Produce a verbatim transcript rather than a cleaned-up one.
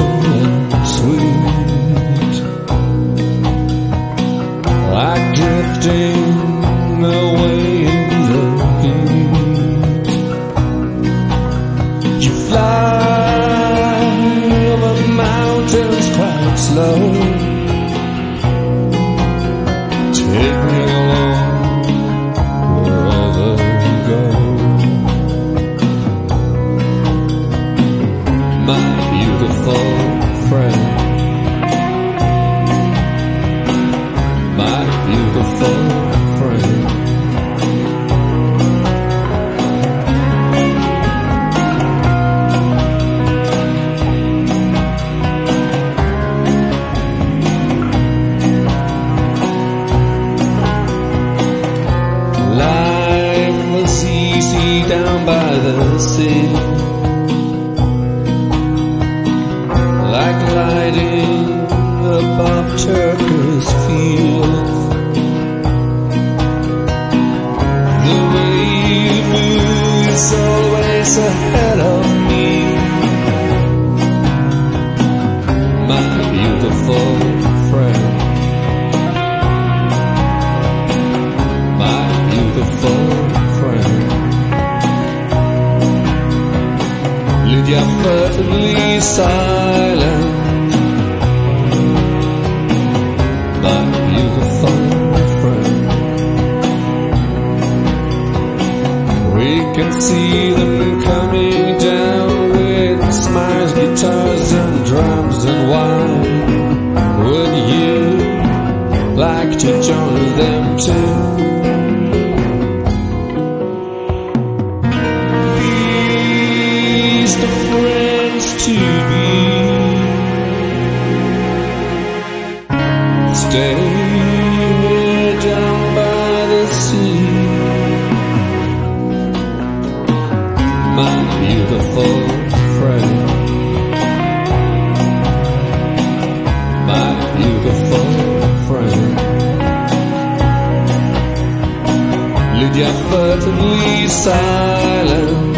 and sweet, like drifting away in the heat. You fly over mountains quite slow. Take me along wherever you go. My beautiful friend, my beautiful friend. Life was easy down by the sea, like gliding above turquoise fields. The way you move is always ahead of me, my beautiful friend, my beautiful friend. Lydia furtively silent, my beautiful friend. We can see them coming down with smiles, guitars and drums and wine. Would you like to join them too? These the friends to be. Stay here down by the sea, my beautiful friend, my beautiful friend. Lydia furtively silent,